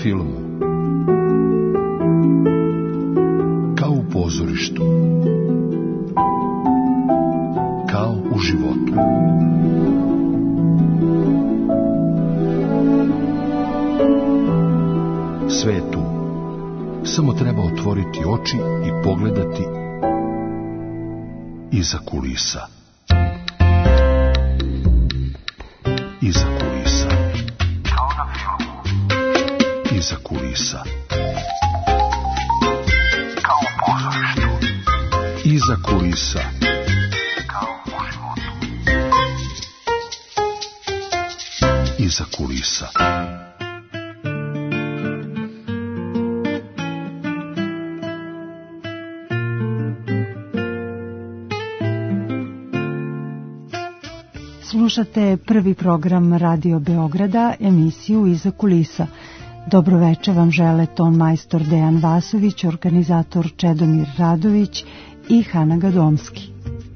filmu, kao u pozorištu, kao u životu. Sve je tu. Samo treba otvoriti oči i pogledati iza kulisa. Iza kulisa. Kao na filmu. Iza kulisa. Kao u pozorištu. Iza kulisa. Kao u životu. Iza kulisa. Slušate prvi program Radio Beograda, emisiju Iza kulisa. Dobroveče vam žele ton majstor Dejan Vasović, organizator Čedomir Radović i Hana Gadomski.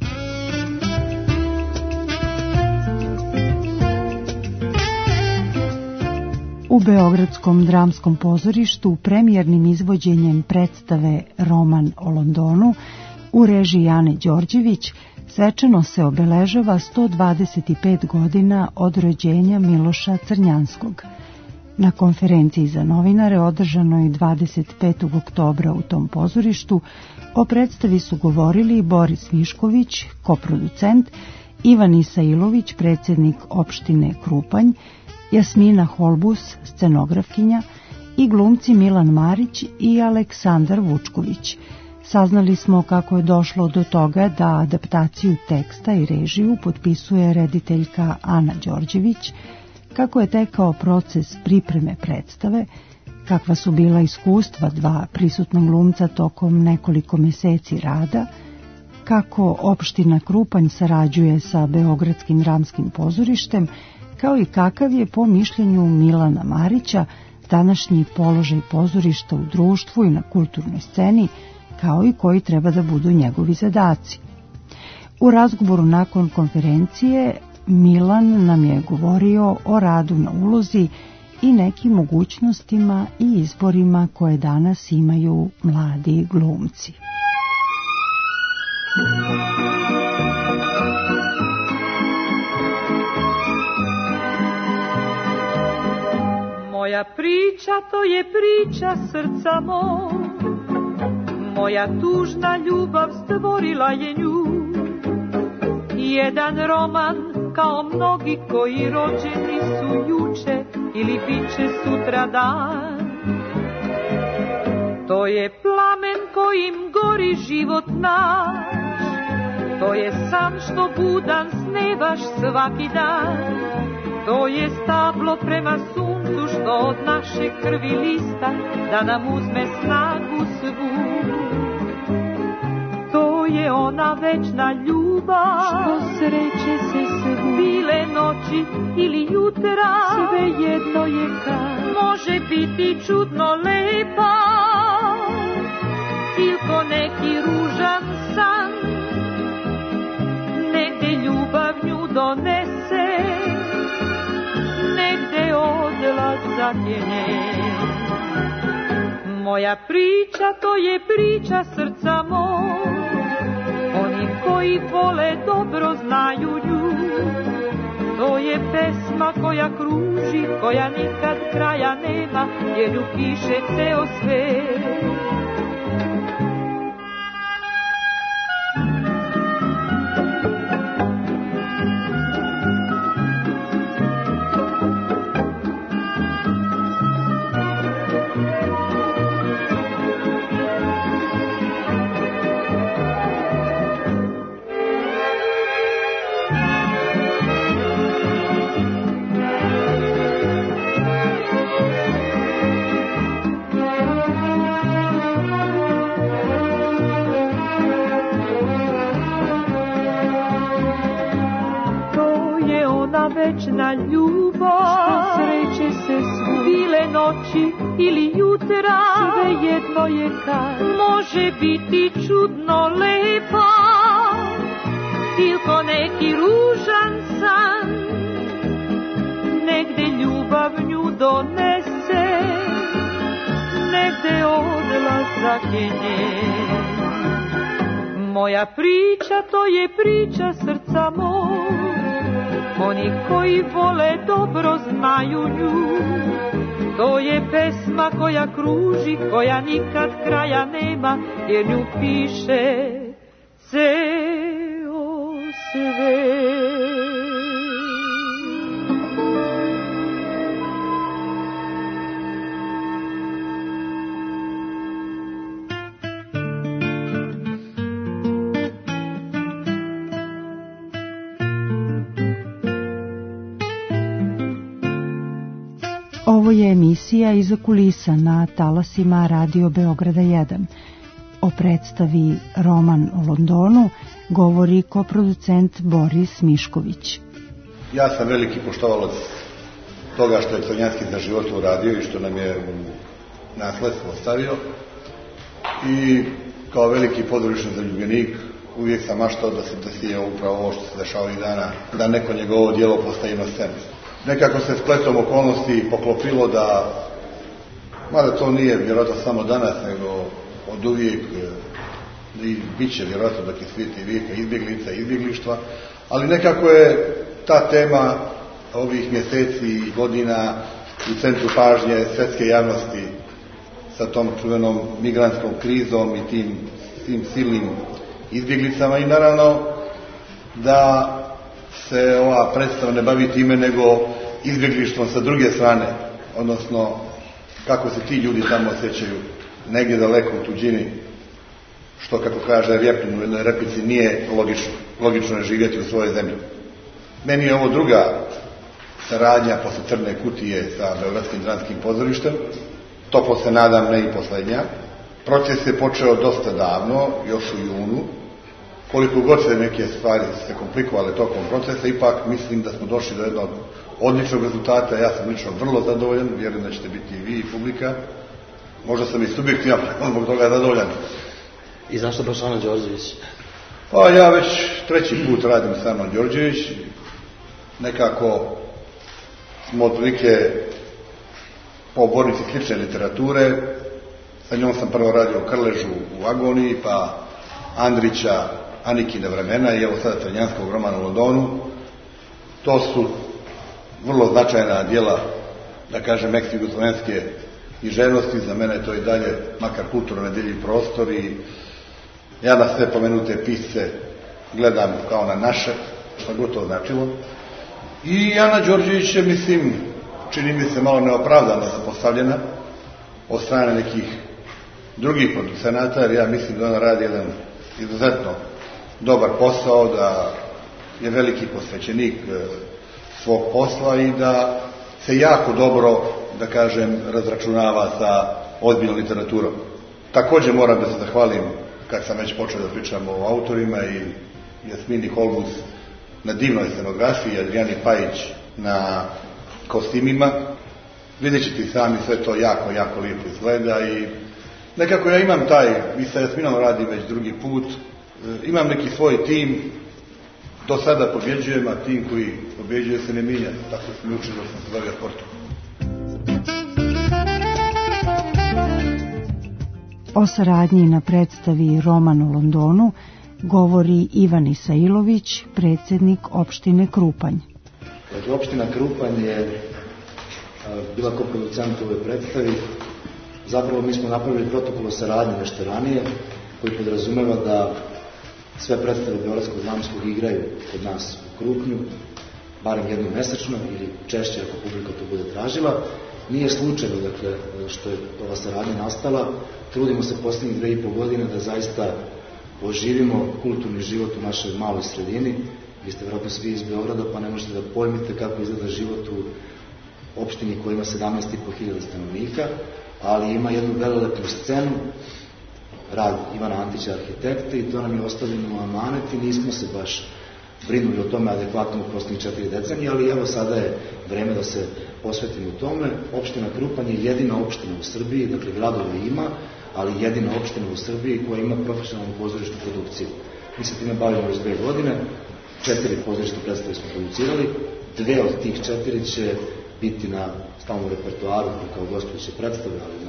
U Beogradskom dramskom pozorištu premijernim izvođenjem predstave Roman o Londonu u režiji Ane Đorđević svečano se obeležava 125 godina od rođenja Miloša Crnjanskog. Na konferenciji za novinare održanoj 25. oktobra u tom pozorištu o predstavi su govorili Boris Mišković, koproducent, Ivan Isailović, predsjednik opštine Krupanj, Jasmina Holbus, scenografkinja, i glumci Milan Marić i Aleksandar Vučković. Saznali smo kako je došlo do toga da adaptaciju teksta i režiju potpisuje rediteljka Ana Đorđević, kako je tekao proces pripreme predstave, kakva su bila iskustva dva prisutna glumca tokom nekoliko meseci rada, kako opština Krupanj sarađuje sa Beogradskim dramskim pozorištem, kao i kakav je po mišljenju Milana Marića današnji položaj pozorišta u društvu i na kulturnoj sceni, kao i koji treba da budu njegovi zadaci. U razgovoru nakon konferencije Milan nam je govorio o radu na ulozi i nekim mogućnostima i izborima koje danas imaju mladi glumci. Moja priča, to je priča srca mog, moja tužna ljubav stvorila je nju. Jedan roman kao mnogi koji rođeni su juče ili biće sutra dan. To je plamen kojim gori život naš, to je san što budan snevaš svaki dan. To je stablo prema suncu što od naše krvi lista da nam uzme snagu svu. To je ona večna ljubav što sreće se svu. Bile noći ili jutra, sve jedno je kad može biti čudno lepa, ilko neki ružan san negde ljubav nju donese, negde odlaz zakljene. Moja priča, to je priča srca mog, oni koji vole dobro znaju nju. To je pesma koja kruži, koja nikad kraja nema, jer ju piše ceo svet. Večna ljubav, sreće se svu. Bile noći ili jutra, sve jedno je kad može biti čudno lepa, ilko neki ružan san negde ljubav nju donese, negde odlazak je njen. Moja priča, to je priča srca moj, oni koji vole dobro znaju nju. To je pesma koja kruži, koja nikad kraja nema, jer nju piše ceo svet. Ovo je emisija Iza kulisa na talasima Radio Beograda 1. O predstavi Roman o Londonu govori koproducent Boris Mišković. Ja sam veliki poštovalac toga što je Crnjanski za život uradio i što nam je nasledstvo ostavio. I kao veliki pozorišni zaljubljenik uvijek sam maštao da se desi upravo ovo što se dešava ovih dana, da neko njegovo djelo postavi na scenu. Nekako se spletom okolnosti poklopilo da, mada to nije vjerojatno samo danas, nego od uvijek i bit će vjerojatno dok je svijeta i vijeka izbjeglica i izbjeglištva, ali nekako je ta tema ovih mjeseci i godina u centru pažnje svjetske javnosti sa tom čuvenom migrantskom krizom i tim silnim izbjeglicama i naravno da se ova predstava ne bavi time nego izbjeglištvom sa druge strane, odnosno kako se ti ljudi tamo osjećaju negdje daleko u tuđini, što kako kaže Rjepin u jednoj replici nije logično je živjeti u svojoj zemlji. Meni je ovo druga saradnja posle Crne kutije sa Beogradskim dramskim pozorištem, toplo se nadam ne i poslednja. Proces je počeo dosta davno, još u junu. Koliko god se neke stvari se komplikovale tokom procesa, ipak mislim da smo došli do jednog odličnog rezultata. Ja sam lično vrlo zadovoljan, vjerujem da ćete biti i vi i publika. Možda sam i subjektivan, zbog toga zadovoljan. I zašto baš Ana Đorđević? Pa ja već treći put radim sa Anom Đorđević. Nekako smo otprilike pobornici slične literature. Sa njom sam prvo radio Krležu u Agoniji, pa Andrića, Anikine vremena i evo sada Crnjanskog Romana u Londonu. To su vrlo značajna djela, da kažem, eks-jugoslovenske književnosti. Za mene to i dalje, makar kulturno nedjeljiv prostor i ja na sve pomenute pisce gledam kao na naše, što god to značilo. I Ana Đorđević je, mislim, čini mi se malo neopravdano zapostavljena od strane nekih drugih producenata, jer ja mislim da ona radi jedan izuzetno dobar posao, da je veliki posvećenik svog posla i da se jako dobro, da kažem, razračunava sa ozbiljnom literaturom. Također moram da se zahvalim, kad sam već počeo da pričam o autorima, i Jasmini Holbus na divnoj scenografiji, Adrijani Pajić na kostimima. Vidjet ćete i sami, sve to jako, jako lijepo izgleda i nekako ja imam taj, i sa Jasminom radim već drugi put, imam neki svoj tim, do sada pobjeđujem, a tim koji pobjeđuje se ne minja, tako sam učio da sam se bavio sportom. O saradnji na predstavi Roman u Londonu govori Ivan Isailović, predsjednik opštine Krupanj. Dakle, opština Krupanj je bila koproducent u ovoj predstavi. Zapravo mi smo napravili protokol o saradnji nešto ranije, koji podrazumeva da sve predstave Beogradskog dramskog igraju kod nas u Krupnju, barem jednom mesečno ili češće ako publika to bude tražila. Nije slučajno, dakle, što je ova saradnja nastala. Trudimo se posljednjih 2,5 godine da zaista oživimo kulturni život u našoj maloj sredini. Vi ste vjerojatno svi iz Beograda, pa ne možete da pojmite kako izgleda život u opštini koja ima 17.500 stanovnika, ali ima jednu velelepnu scenu, rad Ivana Antića, arhitekta, i to nam je ostavljeno u amanet i nismo se baš brinuli o tome adekvatno u posljednjih 4 decenije, ali evo sada je vreme da se posvetimo tome. Opština Krupanj je jedina opština u Srbiji, dakle gradova ima, ali jedina opština u Srbiji koja ima profesionalnu pozorišnu produkciju. Mi se time bavimo već 2 godine, 4 pozorišne predstave smo producirali, 2 od tih 4 će biti na stalnom repertoaru kao gostujuće predstave, ali na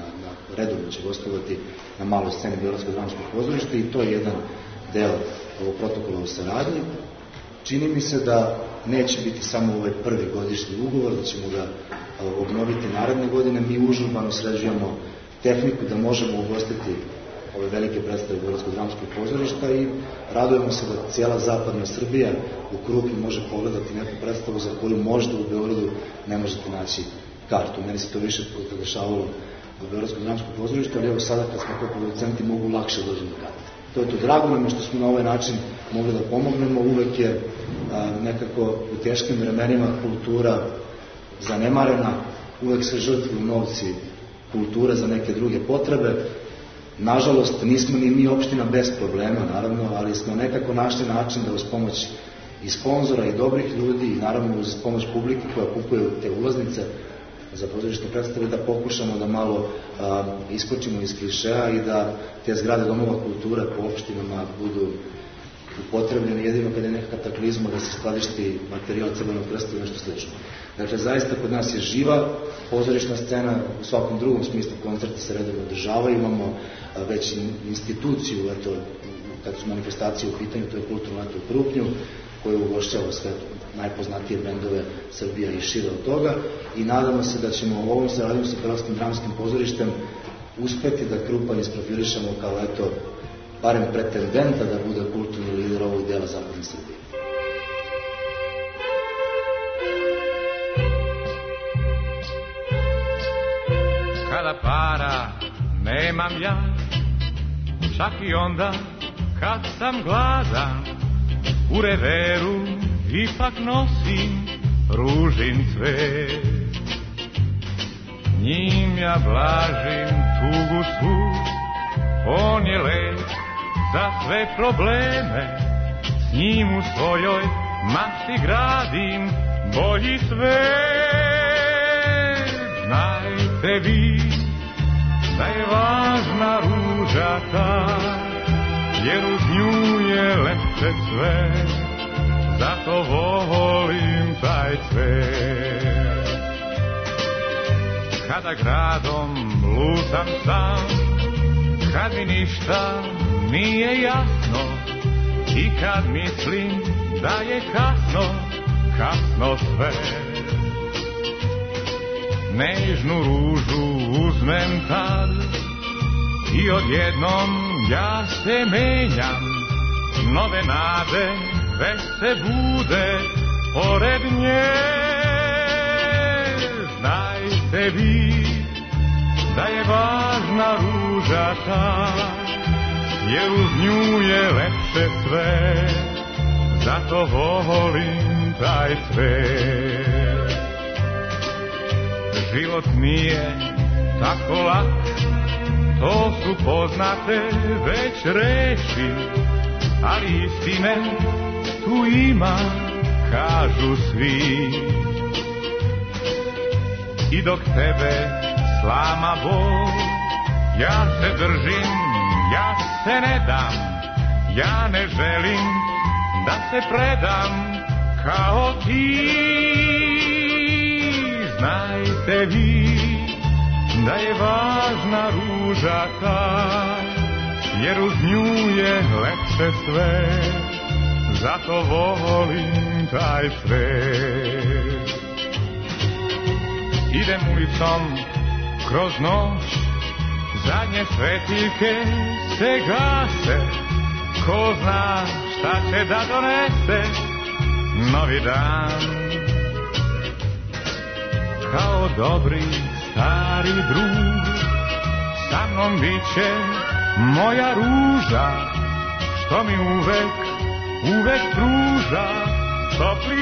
redovno će gostovati na maloj sceni Beogradskog dramskog pozorišta i to je jedan deo ovog protokola o saradnji. Čini mi se da neće biti samo ovaj prvi godišnji ugovor, da ćemo ga obnoviti naredne godine. Mi užurbano sređujemo tehniku da možemo ugostiti ove velike predstave Beogradskog dramskog pozorišta i radujemo se da cijela zapadna Srbija u Krupnju može pogledati neku predstavu za koju možda u Beogradu ne možete naći kartu. Meni se to više puta dešavalo u Beogradskom dramskom pozorištu, ali evo sada kad smo kao producenti mogu lakše doći do karte. To je to, drago nam što smo na ovaj način mogli da pomognemo. Uvek je nekako u teškim vremenima kultura zanemarena, uvek se žrtvuju novci kulture za neke druge potrebe. Nažalost, nismo ni mi opština bez problema, naravno, ali smo nekako našli način da uz pomoć i sponzora i dobrih ljudi i naravno uz pomoć publike koja kupuje te ulaznice za pozorišne predstave da pokušamo da malo iskočimo iz klišeja i da te zgrade domova kulture po opštinama budu upotrebljene jedino kada je neka kataklizma da se skladišti materijal Crvenog krsta i nešto slično. Dakle, zaista kod nas je živa pozorišna scena, u svakom drugom smislu koncerti se redovno održavaju, imamo već instituciju, eto, kad su manifestacije u pitanju, to je Kulturno leto u Krupnju, koje ugošćava sve najpoznatije bendove Srbija i šire od toga i nadamo se da ćemo u ovom saradnju sa Beogradskim dramskim pozorištem uspeti da Krupanj isprofilišemo kao eto, barem pretendenta da bude kulturni lider ovog dela zapadne Srbije. Kada para nemam ja, čak i onda kad sam gladan, u reveru ipak nosim ružin cvet. Njim ja blažim tugu svu, on je lek za sve probleme, s njim u svojoj mašti gradim bolji svet. Znajte vi da je važna ruža ta, jer uz nju je lepše sve, zato volim taj cvet. Kada gradom lutam sam, kad mi ništa nije jasno i kad mislim da je kasno, kasno sve. Nežnu ružu uzmem tad i odjednom ja se menjam, nove nade već se bude pored nje. Znajte vi da je važna ruža ta, jer uz nju je lepše sve, zato volim taj cvet. Život nije tako lak, to su poznate već reči, ali istine tu ima, kažu svi. I dok tebe slama bol, ja se držim, ja se ne dam, ja ne želim da se predam kao ti. Znajte vi da je važna ruža ta, jer uz nju je lepše sve, zato volim taj svet. Idem ulicom kroz noć, zadnje svetiljke se gase, ko zna šta će da donese novi dan. Kao dobri stari drug, sa mnom biće moja ruža, što mi uvek, uvek pruža topli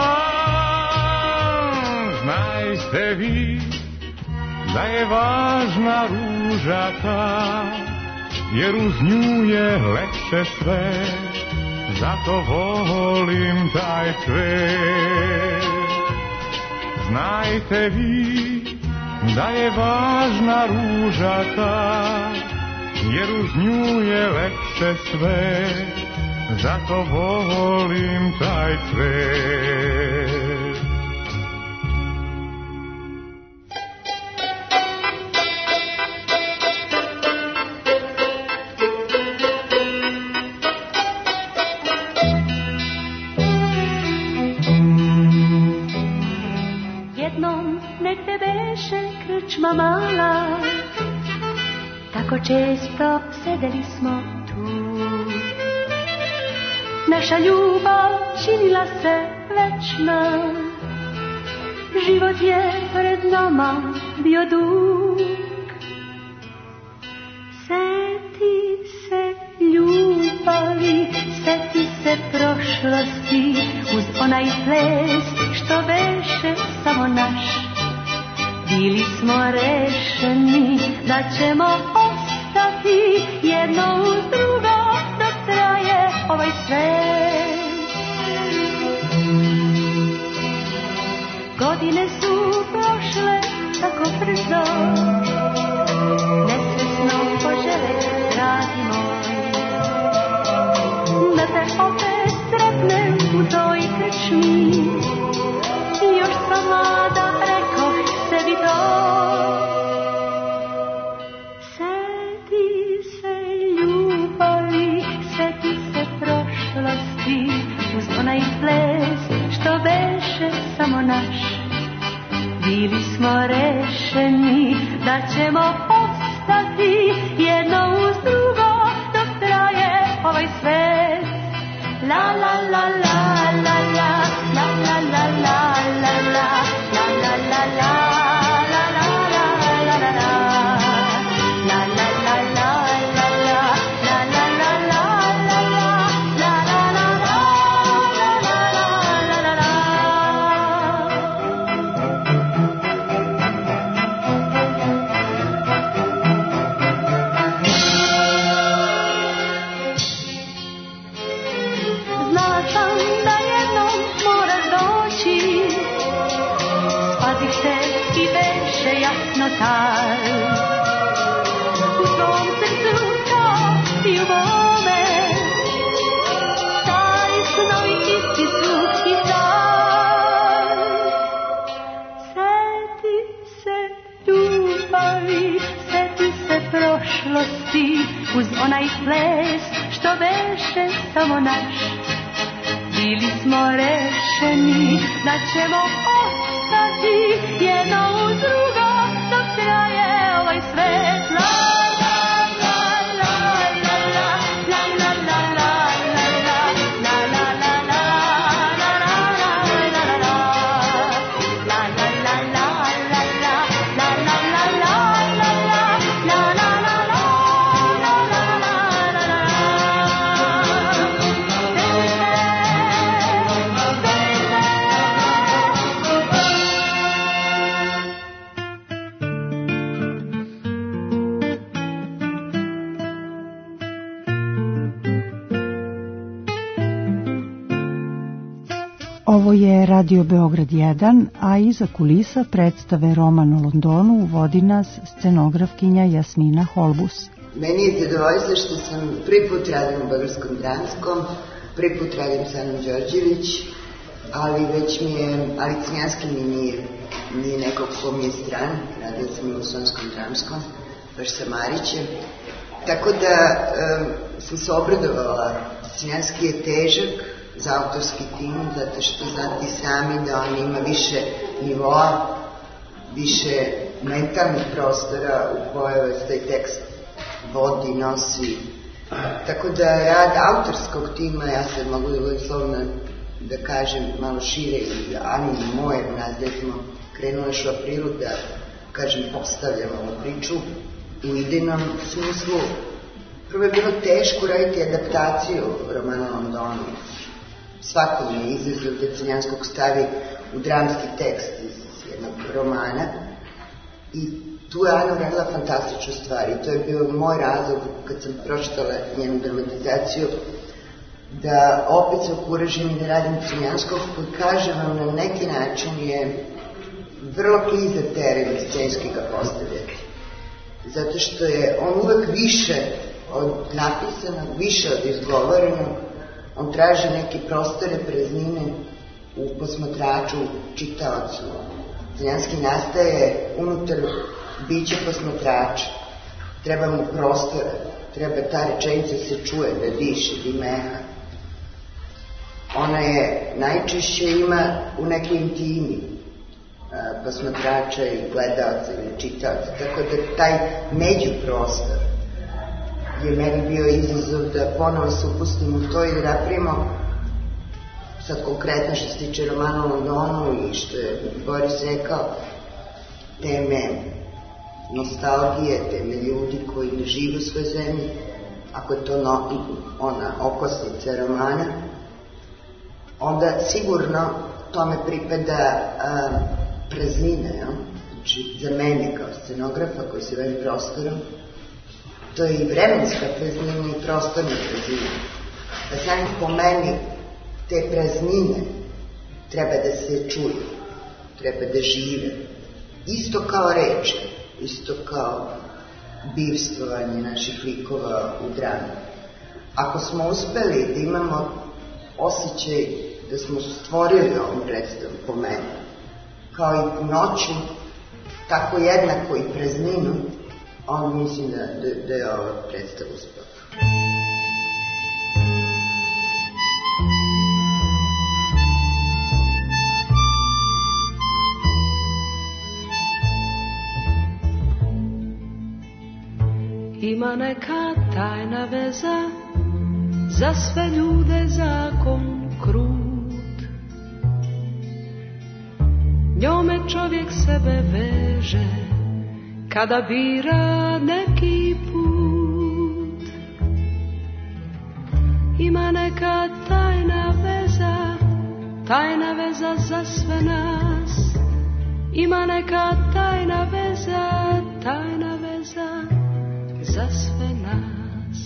san. Znajte vi da je važna ruža ta, jer uz nju je lepše sve, zato volim taj cvet. Znajte vi da je važna ruža ta, jer uz nju je lepše sve, zato volim taj cvet. pisma mala, tako često sedeli smo tu. Naša ljubav činila se večna, život je pred nama bio dug. Seti se ljubavi, seti se prošlosti, uz onaj ples što beše samo naš. Bili smo rešeni da ćemo ostati jedno uz drugo dok traje ovaj svet. Godine su prošle tako brzo, nesvesno požele, dragi moj, da te opet sretnem u toj krčmi. Još sam mlada, rekoh sebi to. Seti se ljubavi, seti se prošlosti, uz onaj ples što beše samo naš. Bili smo rešeni da ćemo ostati jedno uz drugo dok traje ovaj svet. La la la la la la, la la la la la la, la la la la. U svom srcu kao i u mome, stari snovi isti su i sad. Seti se ljubavi, seti se prošlosti, uz onaj ples što beše samo naš. Bili smo rešeni da ćemo ostati jedno uz drugo dok traje ovaj svet. La la la la la la, la la la la la, la la la la la, la la la la, la la la la la, la la la la la, la la la la. Ovo je Radio Beograd 1, a iza kulisa predstave Roman o Londonu vodi nas scenografkinja Jasmina Holbus. Meni je zadovoljstvo što sam prvi put radim u Beogradskom dramskom, prvi put radim sa Anom Đorđević, ali već mi je, ali Crnjanski mi nije nekog ko mi je stran, radila sam i u Sonskom dramskom, baš sa Marićem, tako da sam se obradovala. Crnjanski je težak za autorski tim, zato što znate sami da on ima više nivoa, više mentalnih prostora u koje taj tekst vodi, nosi. Tako da rad autorskog tima, ja sad mogu da budem slobodna da kažem malo šire, Ani i moje, nas gde smo krenuli još u aprilu da, kažem, postavljamo ovu priču u idejnom smislu. Prvo je bilo teško raditi adaptaciju romana o Londonu. Svako mi je izazov da Crnjanskog stavi u dramski tekst iz jednog romana i tu je Ana uradila fantastičnu stvar i to je bio moj razlog kad sam pročitala njenu dramatizaciju da opet se okuražim i da radim Crnjanskog koji, kažem vam, na neki način je vrlo klizak teren scenski ga postavljati. Zato što je on uvek više od napisanog, više od izgovorenog. On traži neke prostore, praznine u posmatraču, čitaocu. Crnjanski nastaje unutar bića posmatrača. Treba mu prostora, treba ta rečenica se čuje, da diše, da imeha. Ona je najčešće ima u nekoj intimi. posmatrača i gledalca ili čitaoca. Tako da taj međuprostor je meni bio izazov da ponovo se upustim u to i da napravimo sad konkretno što se tiče romana o Londonu i što je Boris rekao, teme nostalgije, teme ljudi koji ne žive u svojoj zemlji, ako je to ona okosnica romana, onda sigurno tome pripada praznina, znači za mene kao scenografa koji se bavi prostorom, to je i vremenska praznina i prostorna praznina. Da samim po meni te praznine treba da se čuju, treba da žive. Isto kao reči, isto kao bivstvovanje naših likova u drami. Ako smo uspeli da imamo osjećaj da smo stvorili ovom predstavu po meni, kao i noću, tako jednako i prazninu, on mislim da je ova predstava uspela. Ima neka tajna veza, za sve ljude zakon krut. Njome čovjek sebe veže, kada bira neki put. Ima neka tajna veza za sve nas. Ima neka tajna veza za sve nas.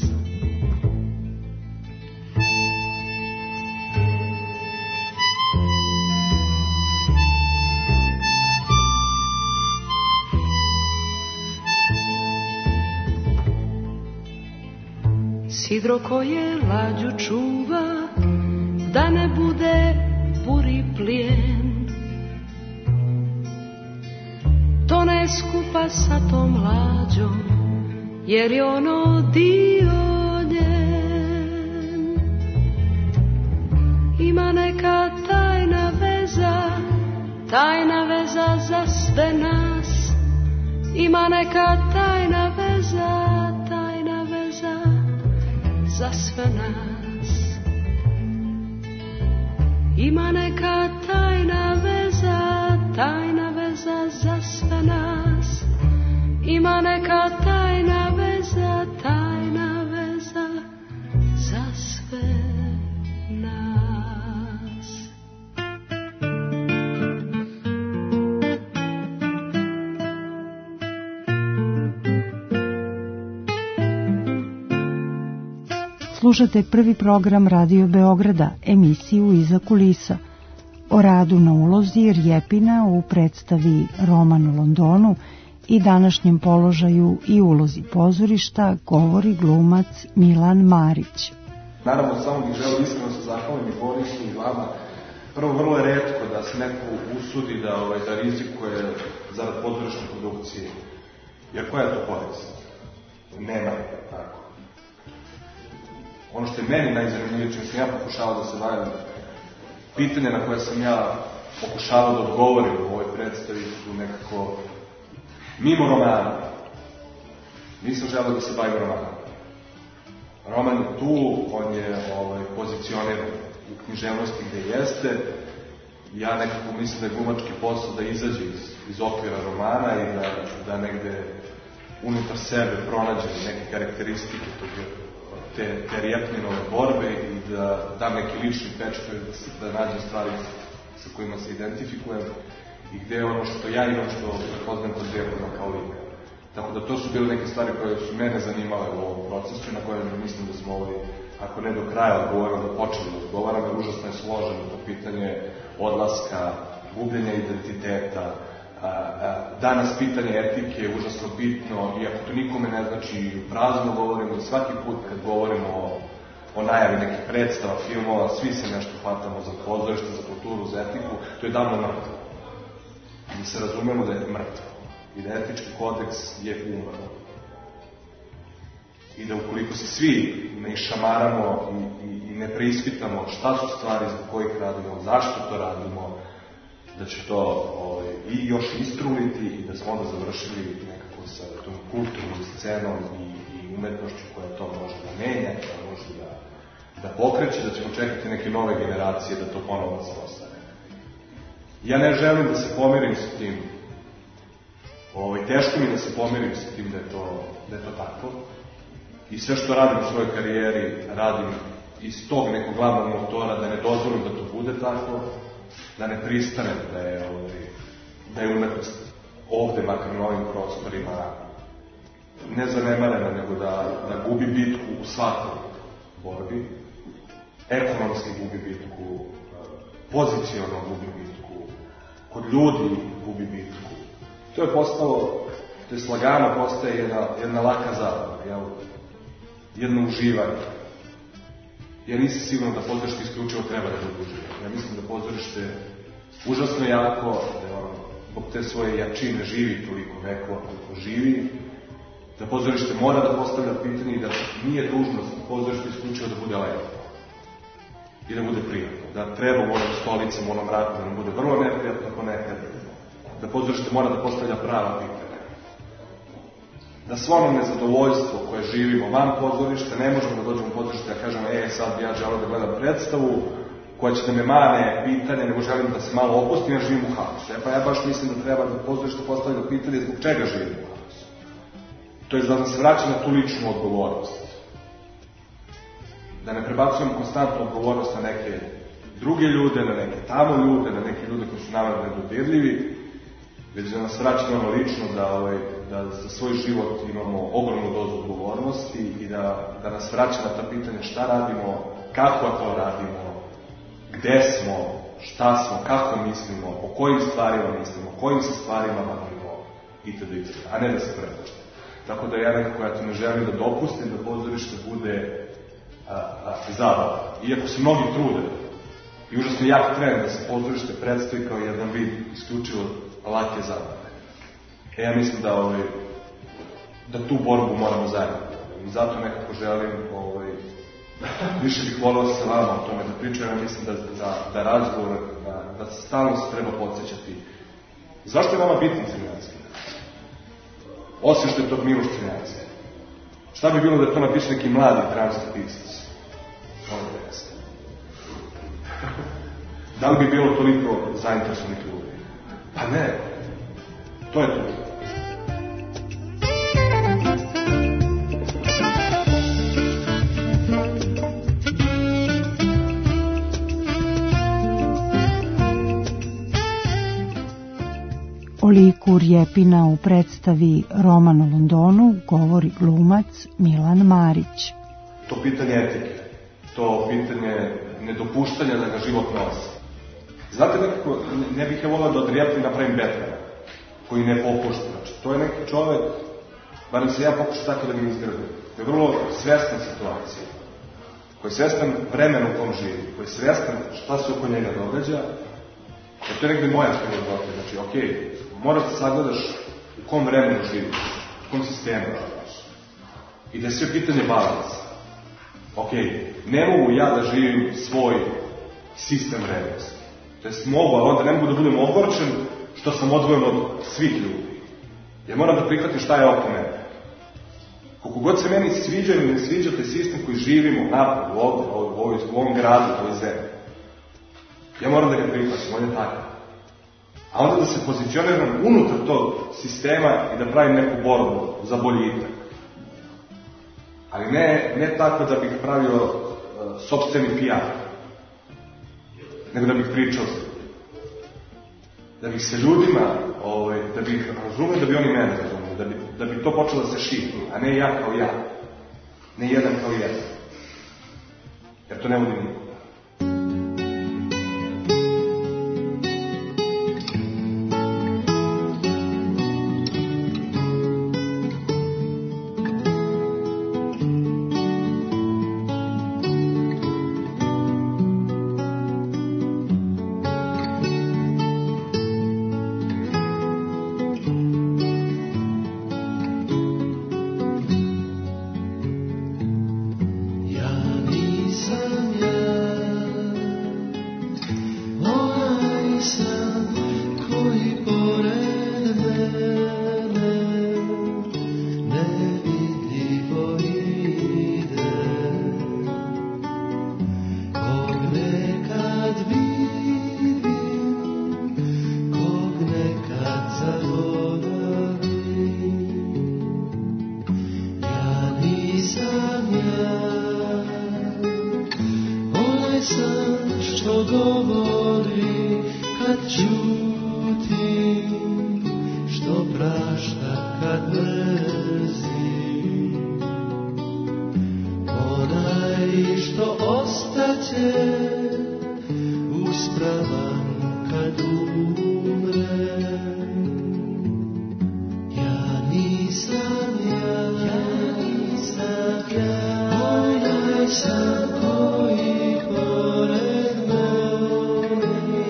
Sidro koje lađu čuva, da ne bude buri plijen, to ne skupa sa tom lađom, jer je ono dio njen. Ima neka tajna veza za sve nas. Ima neka tajna veza za sve nas. Ima neka tajna veza za sve nas. Ima neka tajna veza za sve nas. Slušate prvi program Radio Beograda, emisiju Iza kulisa. O radu na ulozi Rjepina u predstavi Roman o Londonu i današnjem položaju i ulozi pozorišta govori glumac Milan Marić. Naravno, samo bih želeo iskreno se zahvalim i Borisu i vama. Prvo, vrlo je retko da se neko usudi da rizikuje zarad pozorišne produkcije. Jer koja je to korist? Nema je tako. Ono što je meni najzanimljivije, čim sam ja pokušavao da se bavim, pitanja na koje sam ja pokušavao da odgovorim u ovoj predstavi su nekako mimo romana. Nisam želeo da se bavim romanom. Roman je tu, on je pozicioniran u književnosti gde jeste. Ja nekako mislim da je glumački posao da izađe iz okvira romana i da negde unutar sebe pronađe neke karakteristike te Rjepninove borbe i da dam neki lični pečat, da nađem stvari sa kojima se identifikujem i gde je ono što ja imam, što prepoznam kod Rjepina kao lika. Tako da to su bile neke stvari koje su mene zanimale u ovom procesu, na koje mislim da smo ako ne do kraja odgovorili, da počeli da odgovaramo, jer užasno je složeno to pitanje odlaska, gubljenja identiteta. Danas pitanje etike je užasno bitno, iako to nikome ne znači, prazno govorimo, i svaki put kad govorimo o najavi nekih predstava, filmova, svi se nešto hvatamo za pozorište, za kulturu, za etiku, to je davno mrtvo. Mi se razumemo da je mrtvo i da etički kodeks je umro. I da ukoliko se svi ne išamaramo i ne preispitamo šta su stvari zbog kojih radimo, zašto to radimo, da će to i još istruliti i da smo onda završili nekako sa tom kulturnom scenom i umetnošću koja to može da menja, koja može da pokreće, da ćemo čekati neke nove generacije da to ponovno se ostane. Ja ne želim da se pomirim sa tim. Teško mi da se pomirim sa tim da je to tako. I sve što radim u svojoj karijeri, radim iz tog nekog glavnog motora, da ne dozvolim da to bude tako, da ne pristanem da je umetnost ovde, makar na ovim prostorima, ne zanemarena, nego da gubi bitku u svakoj borbi, ekonomski gubi bitku, pozicionalno gubi bitku, kod ljudi gubi bitku. To je postalo, to je lagano postaje jedna laka zabava, jedno uživanje. Ja nisam siguran da pozorište isključivo treba da bude uživanje. Ja mislim da pozorište užasno jako, da zbog te svoje jačine živi toliko neko koliko živi, da pozorište mora da postavlja pitanje i da nije dužnost pozorište isključivo da bude lepo i da bude prijatno, da treba u onom stolicama, u onom mraku, da nam bude vrlo neprijatno ponekad, da pozorište mora da postavlja prava pitanja. Da svo ono nezadovoljstvo koje živimo van pozorišta, ne možemo da dođemo u pozorište da kažemo, sad bi ja želeo da gledam predstavu koja će da me mane pitanje, nego želim da se malo opustim, ja živim u haosu. Pa ja baš mislim da treba da pozorište postavlja pitanje zbog čega živim u haosu. To je da nas vraća na tu ličnu odgovornost. Da ne prebacujemo konstantnu odgovornost na neke druge ljude, na neke tamo ljude, na neke ljude koji su nama nedodirljivi, već da nas vraća na ono lično, da za svoj život imamo ogromnu dozu odgovornosti i da nas vraća na ta pitanja šta radimo, kako to radimo, gde smo, šta smo, kako mislimo, o kojim stvarima mislimo, o kojim se stvarima bavimo itd. A ne da se prepušta. Tako da ja nekako ne želim da dopustim da pozorište bude zabava. Iako se mnogi trude i užasno jak trend da se pozorište predstavi kao jedan vid isključivo lake zabave. Ja mislim da tu borbu moramo zajedno. I zato nekako želim, više bih volao sa vama o tome da pričam, ja mislim da razgovor, da stalno se treba podsjećati. Zašto je vama bitan Crnjanski? Osim što je to Miloš Crnjanski. Šta bi bilo da je to napiše neki mladi dramski pisac? Onda jeste. Da li bi bilo toliko zainteresovanih ljudi? Pa ne. To je to. O liku Rjepina u predstavi Roman u Londonu govori glumac Milan Marić. To pitanje etike, to pitanje nedopuštanja da ga život nosi. Znate, nekako, ne bih je volao da od Rjepina napravim Batmana, koji ne popušta. Znači, to je neki čovek, barem se ja pokušao tako da mi izgradim, koji je vrlo svestan situacije, koji je svestan vremena u kom živi, koji je svestan šta se oko njega događa, jer to je negde moja filozofija. Znači, okej, moraš da sagledaš u kom vremenu živiš, u kom sistemu živiš. I da je sve pitanje balansa. Okej, ne mogu ja da živim svoj sistem vrednosti. To jest mogu, ali onda ne mogu da budem ogorčen što sam odvojen od svih ljudi. Jer moram da prihvatim šta je oko mene. Koliko god se meni sviđa ili ne sviđa taj sistem koji živimo napad, ovde, u ovom gradu, u ovoj zemlji. Ja moram da ga prihvatim, on je takav. A onda da se pozicioniram unutar tog sistema i da pravim neku borbu za boljitak. Ali ne tako da bih pravio sopstveni PR, nego da bih pričao se. Da bih se ljudima, da bih razumio, da bi oni mene razumeli, da bi to počelo da se širi, a ne ja kao ja. Ne jedan kao jedan. Jer to ne vodi niko. Ja nisam ja onaj san što govori kad čutim, što prašta kad mrzim, onaj što ostaće uspravan kad umrem. Ja nisam ja, onaj sam koji pored mene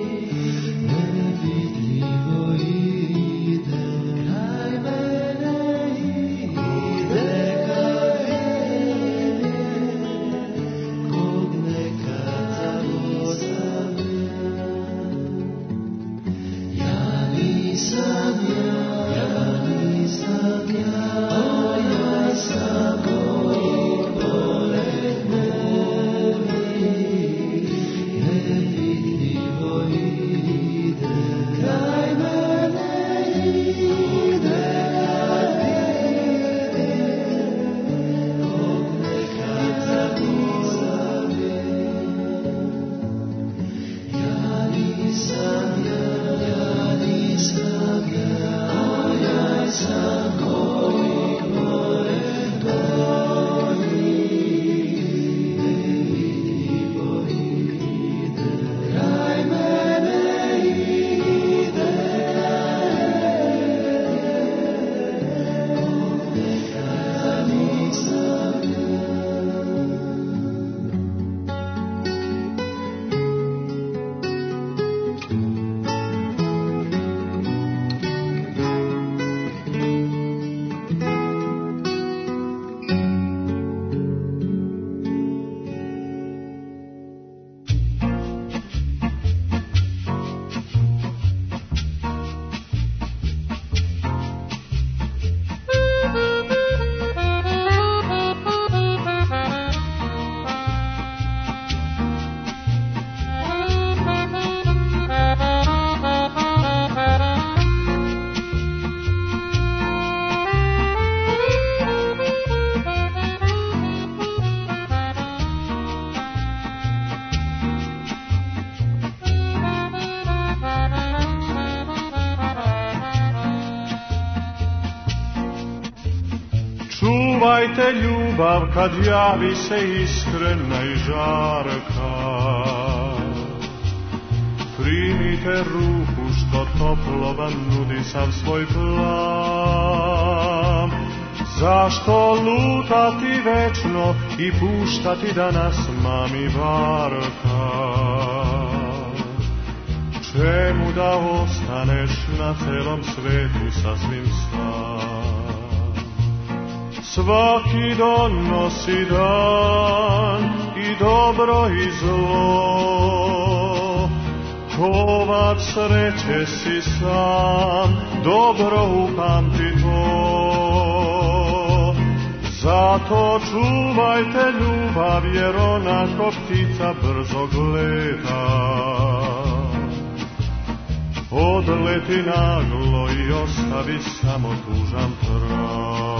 nevidljivo ide, kraj mene ide ka vene, kog nekad zaboravim. Ja nisam ja, onaj sam koji pored mene nevidljivo ide, kraj mene ide ka vene, kog nekad zaboravim. Ja nisam ja, onaj sam koji pored nevidljivo ide, kraj mene ide ka nekad nisam Čuvajte ljubav kad javi se iskrena i žarka. Primite ruku što toplo vam nudi sav svoj plan. Zašto lutati večno i puštati da nas mami varka? Čemu da ostaneš na celom svetu sasvim sam? Svaki donosi dan i dobro i zlo. Kovač sreće si sam, dobro upamti to. Zato čuvajte ljubav, jer ona ko ptica brzo gleda. Odleti naglo i ostavi samo tužan trag.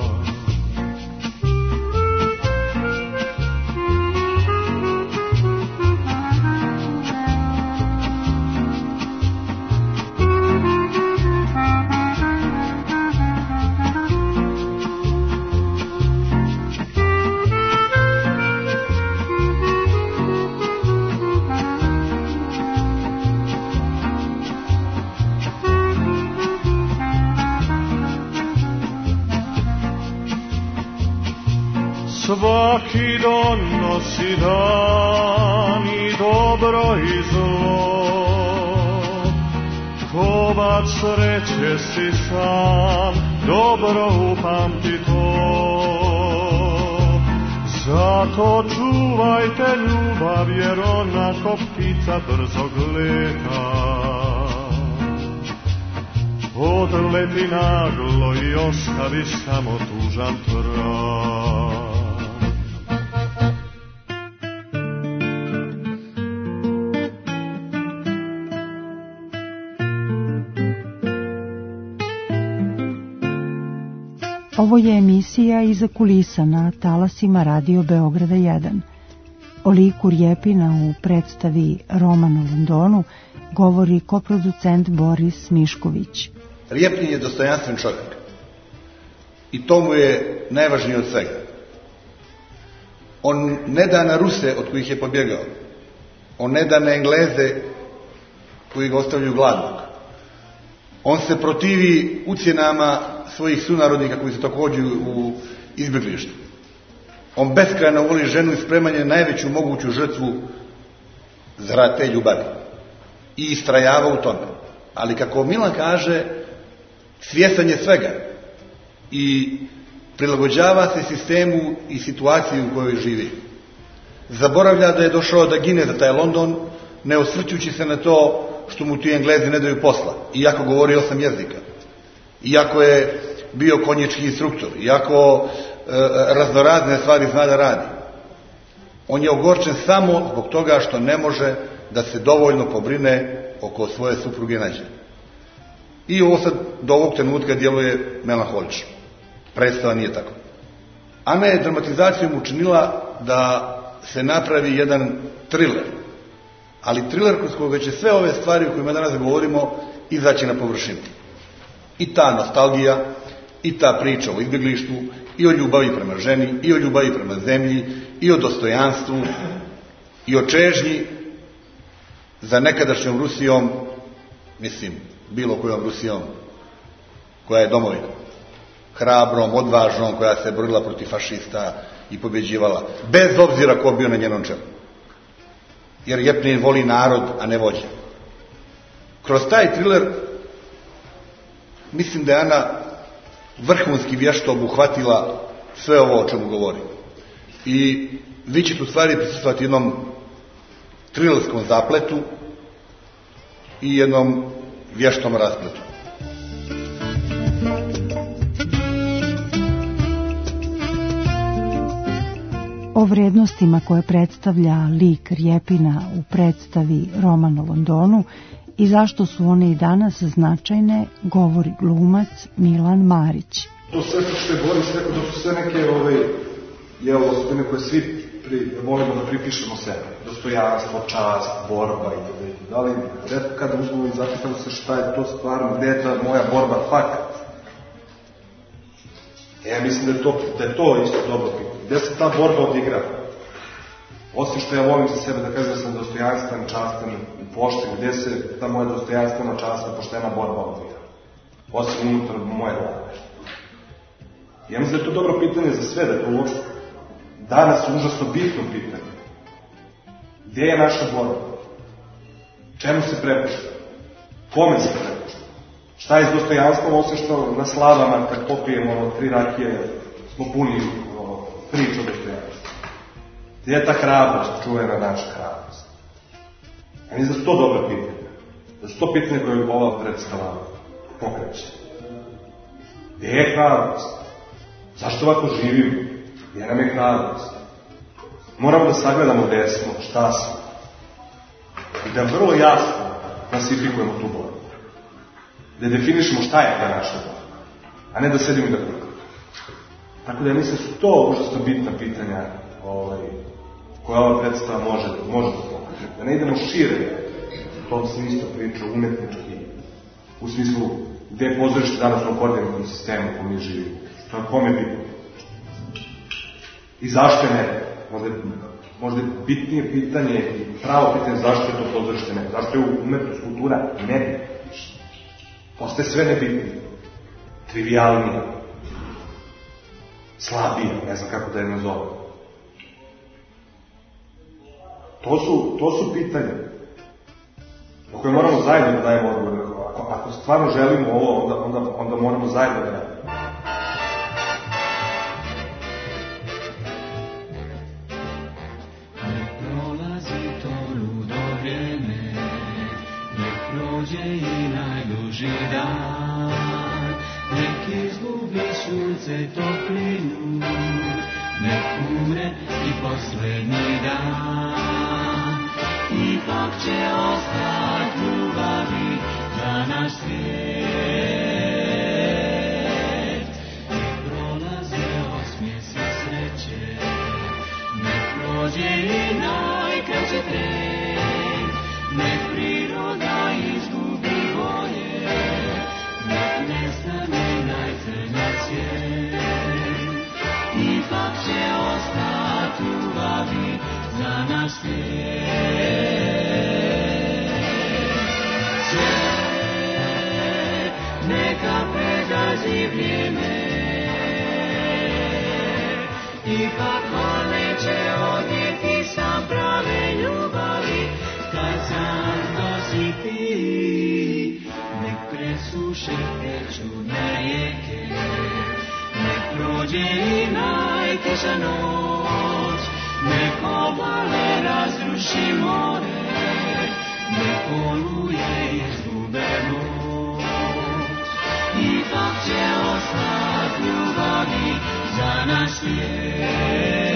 Svaki donosi dan i dobro i zlo. Kovač sreće si sam, dobro upamti to. Zato čuvajte ljubav, jer ona ko ptica brzo gleda. Odleti naglo i ostavi samo tužan trag. Ovo je emisija Iza kulisa na talasima Radio Beograda 1. O liku Rjepina u predstavi Roman u Londonu govori koproducent Boris Mišković. Rjepin je dostojanstven čovjek i to mu je najvažnije od svega. On ne da na Ruse od kojih je pobjegao, on ne da na Engleze koji ga ostavljaju gladnog. On se protivi ucjenama svojih sunarodnika koji su također u izbjeglištu. On beskrajno voli ženu i spreman je najveću moguću žrtvu zarad te ljubavi. I istrajava u tome. Ali kako Milan kaže, svjestan je svega i prilagođava se sistemu i situaciji u kojoj živi. Zaboravlja da je došao da gine za taj London, ne osvrćući se na to što mu ti Englezi ne daju posla, iako govori 8 jezika, iako je bio konjički instruktor, iako raznorazne stvari zna da radi. On je ogorčen samo zbog toga što ne može da se dovoljno pobrine oko svoje supruge Nađe. I ovo sad do ovog trenutka djeluje melanholično. Predstava nije tako. Ana je dramatizacijom učinila da se napravi jedan thriller, ali thriller kroz koga će sve ove stvari o kojima danas govorimo izaći na površinu. I ta nostalgija, i ta priča o izbjeglištvu, i o ljubavi prema ženi, i o ljubavi prema zemlji, i o dostojanstvu, i o čežnji za nekadašnjom Rusijom, mislim, bilo kojom Rusijom koja je domovina. Hrabrom, odvažnom, koja se borila protiv fašista i pobjeđivala, bez obzira ko bio na njenom čelu. Jer Rjepin voli narod, a ne vođe. Kroz taj thriller mislim da je Ana vrhunski vješto obuhvatila sve ovo o čemu govori. I vi ćete u stvari prisustvovati jednom thrillerskom zapletu i jednom vještom raspletu. O vrijednostima koje predstavlja lik Rjepina u predstavi Roman u Londonu i zašto su one i danas značajne, govori glumac Milan Marić. To sve što je Boris rekao, da su sve neke osobine koje svi volimo da pripišemo sebe. Dostojanstvo, čast, borba itd. Ali redko kada uzmemo i zapitamo se šta je to stvarno, gdje je ta moja borba fakat. Ja mislim da je to isto dobro pitanje. Gdje se ta borba odigrava? Osim što ja volim za sebe da kažem da sam dostojanstven, častan i pošten, gdje se ta moja dostojanstvena, častna, poštena borba odigrava? Osim unutar moje glave. Ja mislim da je to dobro pitanje za sve, da je to uopšte danas užasno bitno pitanje. Gdje je naša borba? Čemu se prepušta? Kome se prepušta? Šta je s dostojanstvom, osim što na slavama kad popijemo 3 rakije smo puni priča o dostojanstvu? Gdje je ta hrabrost, čuvena naša hrabrost? Ja mislim da su to dobro pitanje. Da su to pitanje koje ova predstava pokreće. Gdje je hrabrost? Zašto ovako živimo? Gdje nam je hrabrost? Moramo da sagledamo gdje smo, šta smo. I da vrlo jasno klasifikujemo tu borbu. Da definišemo šta je ta naša borba, a ne da sedimo i da kukamo. Tako da ja mislim da su to užasno bitna pitanja koja ova predstava može da pokreće. Da ne idemo šire, to sam isto pričao, umetnički, u smislu gde je pozorište danas u koordinatom sistemu u kojem mi živimo. To je kome bitno. I zašto ne? Možda je bitnije pitanje i pravo pitanje zašto je to pozorište ne. Zašto je umetnost, kultura ne? Postaje sve nebitnije. Trivialnije. Slabije, ne znam kako da je nazovem. To su pitanja o koje moramo zajedno da dajemo odgovor. Ako stvarno želimo ovo, onda moramo zajedno da dajemo. I najduži dan, nek izgubi sunce toplinu, nek umre i posljednji dan. Ipak će ostati ljubavi za naš svijet. Nek prolaze osmijesi sreće, nek prođe i naš svijet. Sve neka pregazi vrijeme, ipak on neće odnijeti sam prave ljubavi, kad sam to si ti. Nek presuše te čudne rijeke, nek prođe i najteža noć, nek obale razruši more, nek oluje izgube moć. Ipak će ostat ljubavi za naš svijet.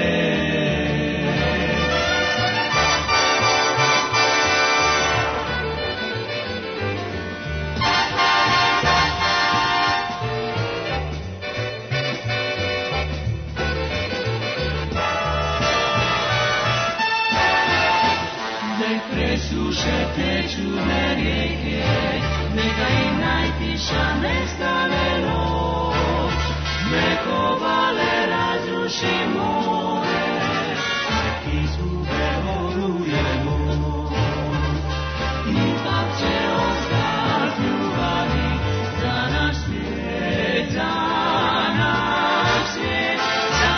Presuše te čudne rijeke, neka i najtiša nestane noć, nek obale razruši more, nek izgube oluje moć. Ipak će ostat ljubavi za naš svijet, za naš svijet, za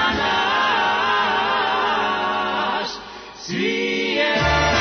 naš svijet.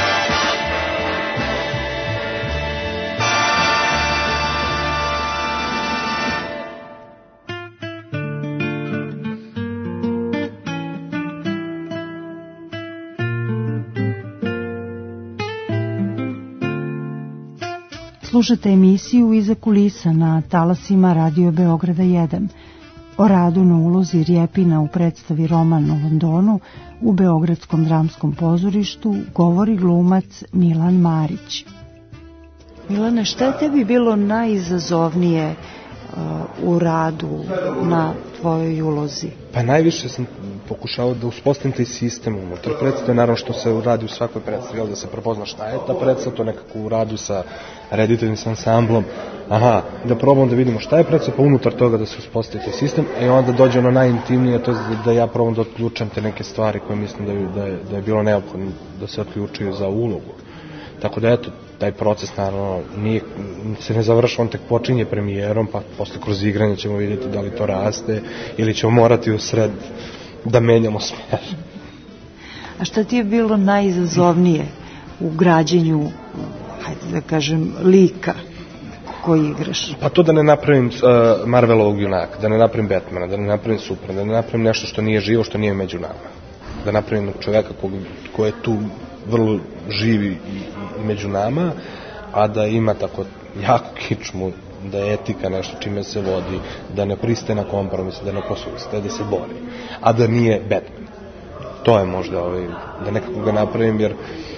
Slušate emisiju Iza kulisa na talasima Radio Beograda 1. O radu na ulozi Rjepina u predstavi Roman o Londonu u Beogradskom dramskom pozorištu govori glumac Milan Marić. Milane, šta je tebi bilo najizazovnije u radu na tvojoj ulozi? Pa najviše sam pokušao da uspostavim taj sistem unutar predstave, naravno što se radi u svakoj predstavi, da se prepozna šta je ta predstava, to nekako u radu sa rediteljnim, sa ansamblom, da probamo da vidimo šta je predstava, pa unutar toga da se uspostavi taj sistem, i onda dođe ono najintimnije, to je da ja probam da otključam te neke stvari koje mislim da je bilo neophodno da se otključuju za ulogu. Tako da eto, taj proces naravno se ne završava, on tek počinje premijerom, pa posle kroz igranje ćemo vidjeti da li to raste ili ćemo morati u sred da menjamo smer. A šta ti je bilo najizazovnije u građenju, hajde da kažem, lika koji igraš? Pa to da ne napravim Marvelovog junaka, da ne napravim Batmana, da ne napravim Supermana, da ne napravim nešto što nije živo, što nije među nama. Da napravim čoveka koji je tu vrlo živi i među nama, a da ima tako jako kičmu, da je etika nešto čime se vodi, da ne pristaje na kompromis, da ne posustaje, da se bori, a da nije Batman. To je možda da nekako ga napravim, jer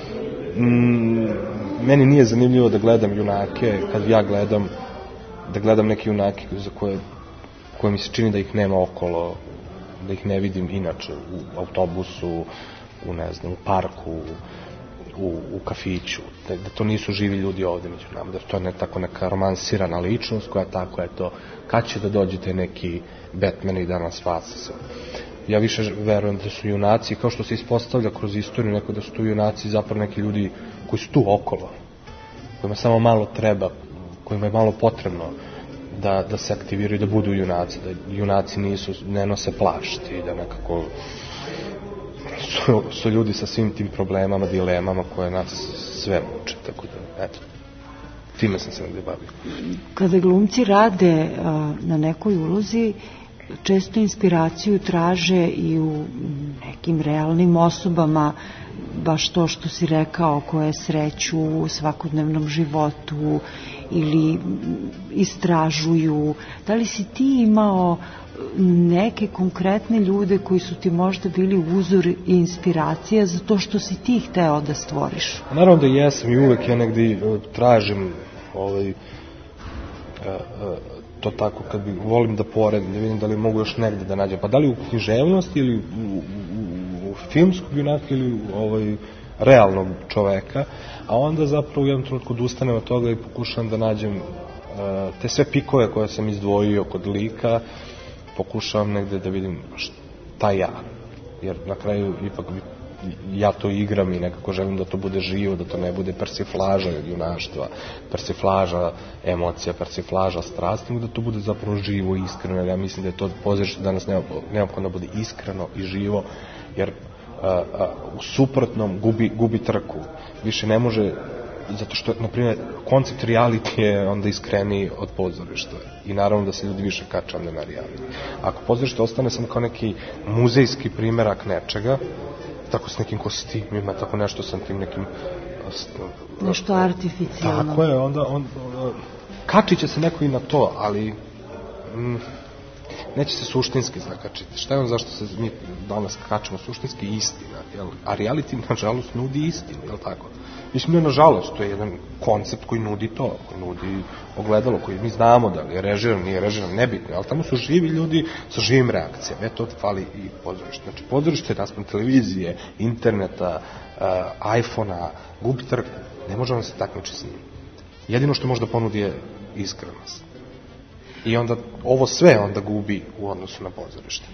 meni nije zanimljivo da gledam junake, kad ja gledam, da gledam neke junake za koje mi se čini da ih nema okolo, da ih ne vidim inače u autobusu, u parku, u kafiću, da to nisu živi ljudi ovde među nama, da to je tako neka romansirana ličnost koja tako, eto, kad će da dođete neki Batman i da nas spase. Ja više verujem da su junaci, kao što se ispostavlja kroz istoriju neko, da su tu junaci zapravo neki ljudi koji su tu okolo, kojima samo malo treba, kojima je malo potrebno da se aktiviraju, da budu junaci, da junaci ne nose plašti, da nekako su ljudi sa svim tim problemama, dilemama koje nas sve muče, tako da, eto, time sam se negdje bavio. Kada glumci rade na nekoj ulozi, često inspiraciju traže i u nekim realnim osobama, baš to što si rekao, koje sreću u svakodnevnom životu ili istražuju. Da li si ti imao neke konkretne ljude koji su ti možda bili uzor i inspiracija za to što si ti hteo da stvoriš? Naravno da jesam i uvek ja negdje tražim to tako, kad bi volim da poredim, da vidim da li mogu još negdje da nađem, pa da li u književnosti ili u filmskog junaka ili realnog čoveka, a onda zapravo u jednom trenutku odustanem od toga i pokušam da nađem te sve pikove koje sam izdvojio kod lika, pokušavam negdje da vidim šta ja, jer na kraju ipak ja to igram i nekako želim da to bude živo, da to ne bude persiflaža junaštva, persiflaža emocija, persiflaža strasti, nego da to bude zapravo živo i iskreno. Ja mislim da je to pozorište danas neophodno bude iskreno i živo, jer u suprotnom gubi trku. Više ne može, zato što, na primjer, koncept reality je onda iskreniji od pozorišta i naravno da se ljudi više kače onda na reality. Ako pozorište ostane samo kao neki muzejski primerak nečega, tako s nekim kostimima, tako nešto sa tim nekim... Nešto artificijalno. Tako je, onda kačit će se neko i na to, ali neće se suštinski zakačiti. Šta je on zašto se mi danas kačemo suštinski? Istina. Jel? A reality, nažalost, nudi istinu, jel tako? Mislim, ne nažalost, to je jedan koncept koji nudi to, koji nudi ogledalo, koji mi znamo da li je režiran, nije režiran, nebitno, ali tamo su živi ljudi sa živim reakcijama. To fali i pozorište. Znači, pozorište naspram televizije, interneta, iPhona, gubi trku. Ne možemo se takmičiti s njim. Jedino što možda ponudi je iskrenost. I onda ovo sve onda gubi u odnosu na pozorište.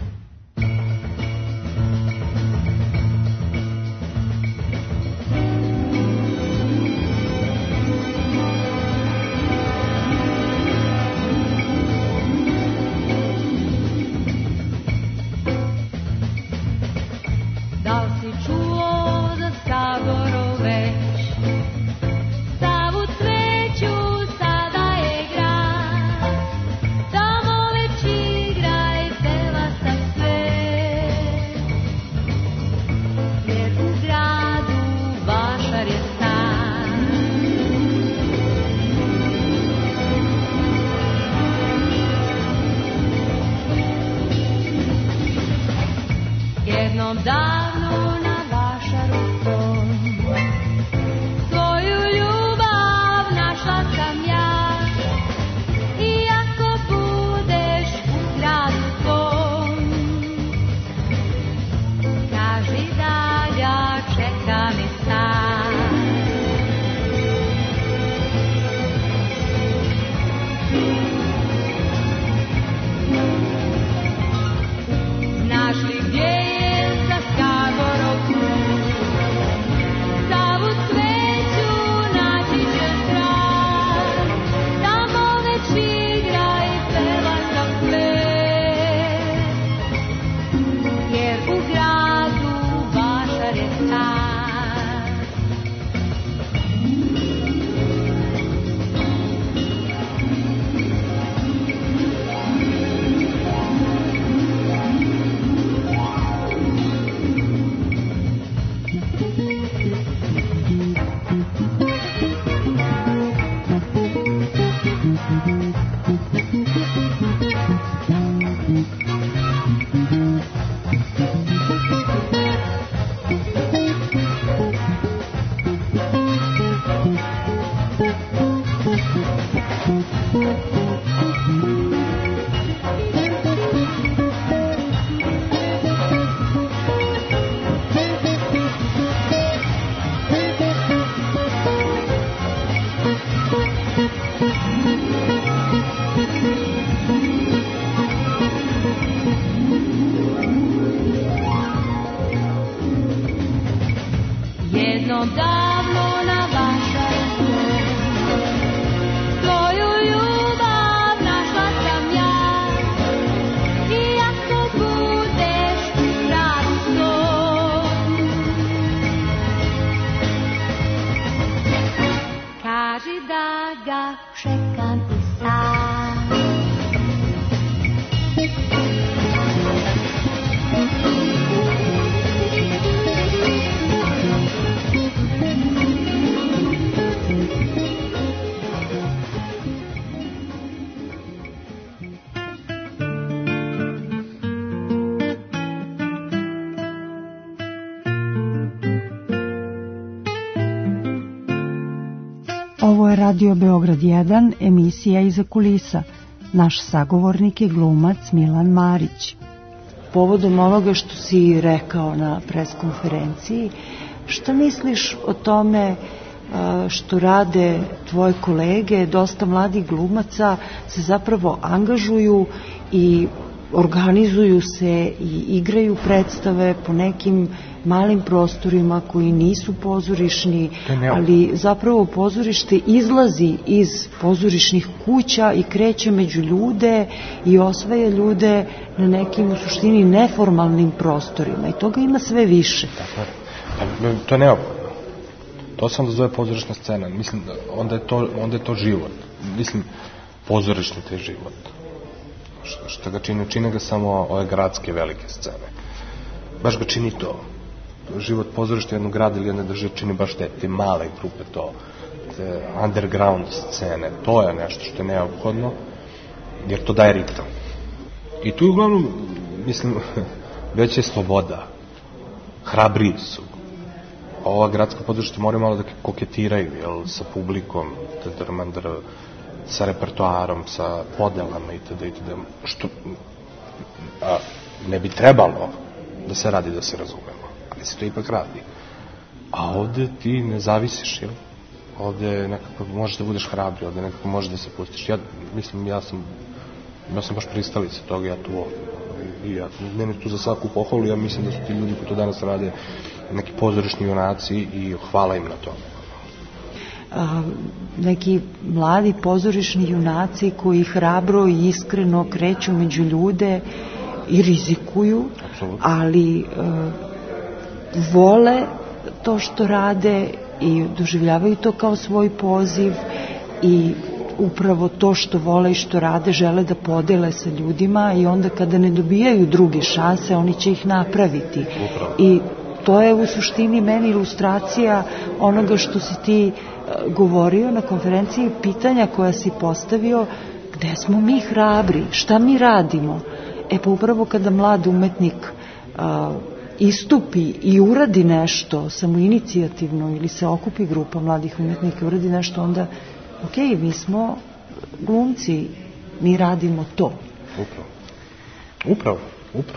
Ovo je Radio Beograd 1, emisija Iza kulisa. Naš sagovornik je glumac Milan Marić. Povodom onoga što si rekao na preskonferenciji, šta misliš o tome što rade tvoje kolege, dosta mladih glumaca se zapravo angažuju i organizuju se i igraju predstave po nekim malim prostorima koji nisu pozorišni, ali zapravo pozorište izlazi iz pozorišnih kuća i kreće među ljude i osvaja ljude na nekim u suštini neformalnim prostorima i toga ima sve više. To je neophodno. To se onda zove pozorišna scena. Mislim, onda je to život. Mislim, pozorišni to je život. Što ga čine ga samo ove gradske velike scene. Baš ga čini to. Život pozorišta jednog grada ili jedne države čini baš te male grupe, te underground scene. To je nešto što je neophodno, jer to daje ritam. I tu uglavnom, mislim, već je sloboda. Hrabriji su. Ova gradska pozorišta moraju malo da koketiraju, jel, sa publikom, sa repertoarom, sa podelama itd. Što ne bi trebalo da se radi, da se razumemo, ali se to ipak radi. A ovde ti ne zavisiš, jel? Ovde nekako možeš da budeš hrabri, ovde nekako možeš da se pustiš. Ja sam baš pristalica toga, ja tu ovdje. Ne tu za svaku pohvalu, ja mislim da su ti ljudi koji to danas rade neki pozorišni junaci i hvala im na tome. Neki mladi pozorišni junaci koji hrabro i iskreno kreću među ljude i rizikuju, ali vole to što rade i doživljavaju to kao svoj poziv i upravo to što vole i što rade žele da podele sa ljudima i onda kada ne dobijaju druge šanse oni će ih napraviti. I to je u suštini meni ilustracija onoga što si ti govorio na konferenciji, pitanja koja si postavio, gde smo mi hrabri, šta mi radimo. Pa upravo kada mlad umetnik istupi i uradi nešto samoinicijativno ili se okupi grupa mladih umetnika i uradi nešto, onda mi smo glumci, mi radimo to. Upravo.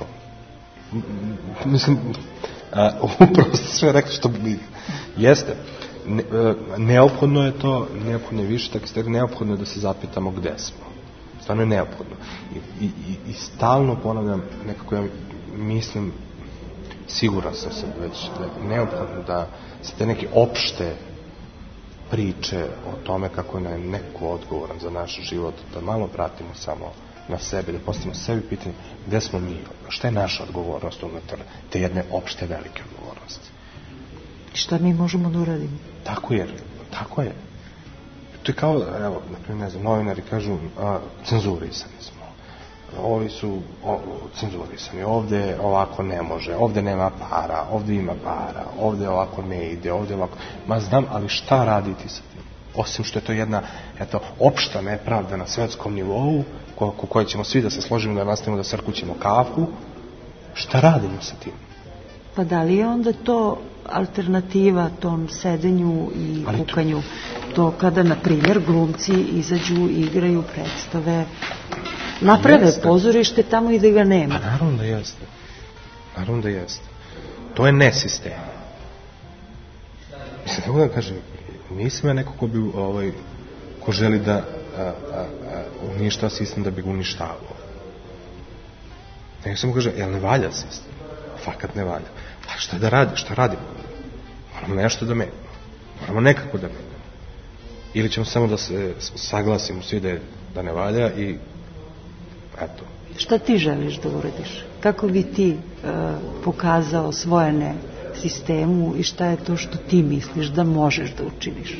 Mislim, upravo ste sve rekli što bi jeste. Neophodno je to, neophodno je više, tako ste rekli, neophodno je da se zapitamo gde smo. Stvarno je neophodno. I stalno ponavljam, nekako ja mislim, siguran sam se već, da je neophodno da se te neke opšte priče o tome kako je neko odgovoran za naš život, da malo vratimo samo na sebe, da postavimo sebi pitanje gde smo mi, šta je naša odgovornost unutar te jedne opšte velike odgovornosti. Šta mi možemo da uradimo? Tako je. To je kao, evo, ne znam, novinari kažu cenzurisani smo. Ovi su cenzurisani, ovde ovako ne može, ovde nema para, ovde ima para, ovde ovako ne ide, ovde ovako. Ma znam, ali šta raditi sa tim? Osim što je to jedna, opšta nepravda na svetskom nivou, oko koje ćemo svi da se složimo da nastavimo da srkućemo kafu, šta radimo sa tim? Pa da li je onda to alternativa tom sedenju i kukanju? To kada, na primjer, glumci izađu i igraju predstave, naprave pozorište tamo i da ga nema. Pa naravno da jeste. To je nesistem. Mislim, tako da kažem, nisam ja neko ko želi da uništava sistem da bi ga uništavao. Nego samo kaže, jel ne valja sistem? Fakat ne valja. A šta da radi? Šta radimo? Moramo nešto da menimo. Moramo nekako da menimo. Ili ćemo samo da se saglasimo svi da ne valja i eto. Šta ti želiš da uradiš? Kako bi ti pokazao svojene sistemu i šta je to što ti misliš da možeš da učiniš?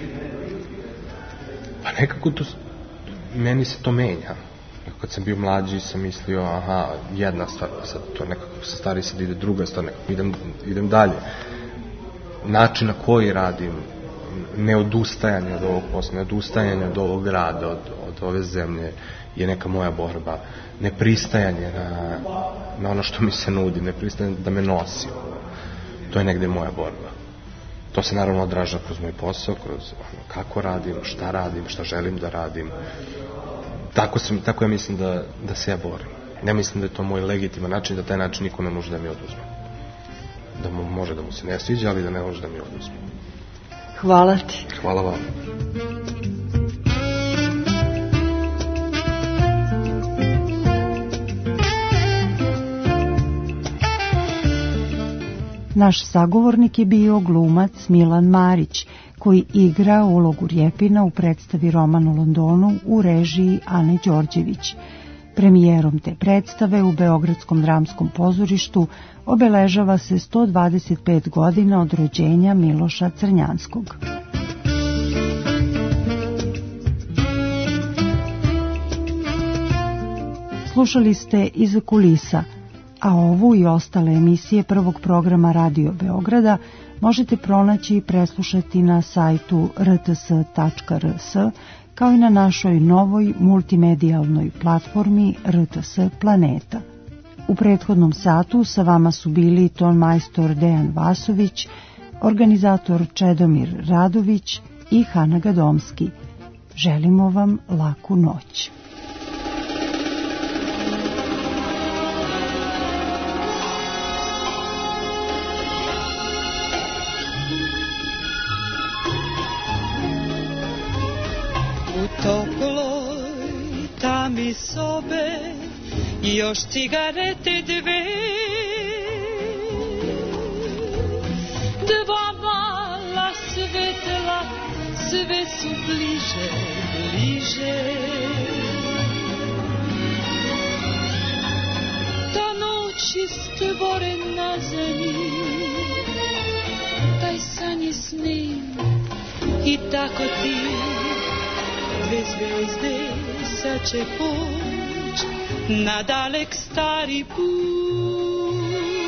Pa nekako to, meni se to menja. Kad sam bio mlađi sam mislio, jedna stvar, sad to nekako se stari, sad ide druga stvar, nekako idem dalje. Način na koji radim, neodustajanje od ovog posla, neodustajanje od ovog grada, od ove zemlje, je neka moja borba. Nepristajanje na ono što mi se nudi, nepristajanje da me nosi. To je negde moja borba. To se naravno odraža kroz moj posao, kroz kako radim, šta želim da radim. Tako ja mislim da se ja borim. Ne mislim da je to moj legitiman način, da taj način niko ne može da mi oduzme. Da može da mu se ne sviđa, ali da ne može da mi oduzme. Hvala ti. Hvala vam. Naš sagovornik je bio glumac Milan Marić, koji igra ulogu Rjepina u predstavi Roman u Londonu u režiji Ane Đorđević. Premijerom te predstave u Beogradskom dramskom pozorištu obeležava se 125 godina od rođenja Miloša Crnjanskog. Slušali ste Iza kulisa, a ovu i ostale emisije prvog programa Radio Beograda možete pronaći i preslušati na sajtu rts.rs, kao i na našoj novoj multimedijalnoj platformi RTS Planeta. U prethodnom satu sa vama su bili ton majstor Dejan Vasović, organizator Čedomir Radović i Hana Gadomski. Želimo vam laku noć. Toploj tami sobe još cigarete dve, dva mala svetla, sve su bliže, bliže. Ta noć je stvorena za njih, taj san je s njim i tako ti. Dve zvezde sad će poć na dalek stari put.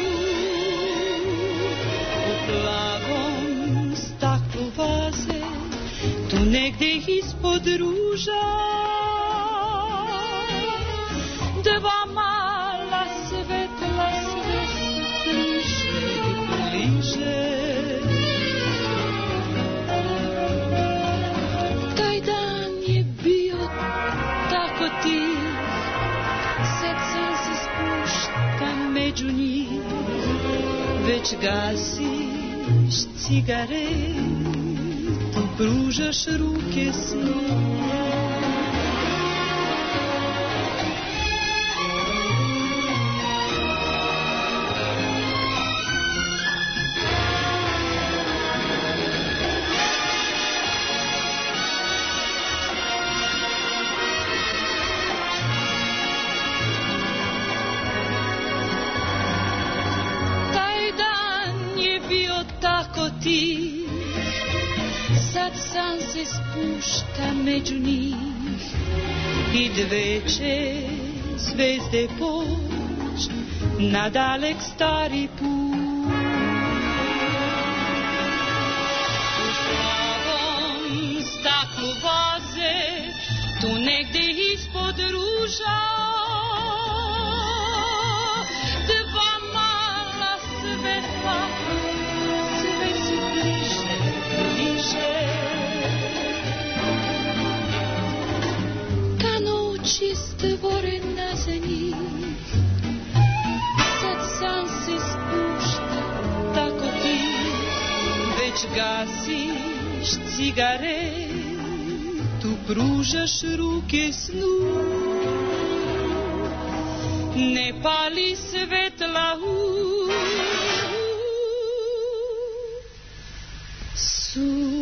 U plavom staklu vaze, tu negde ispod ruža, dva mala svetla, sve su bliže, bliže. Među njih već gasiš cigaretu, pružaš ruke snu. Sad san se spušta među njih i dve će zvezde poć na dalek stari put. U plavom staklu vaze, tu negde ispod ruža, dva mala svetla, je stvorena za njih, sad san se spušta, tako ti već gasiš cigaretu, pružaš ruke snu. Ne pali svetla u su.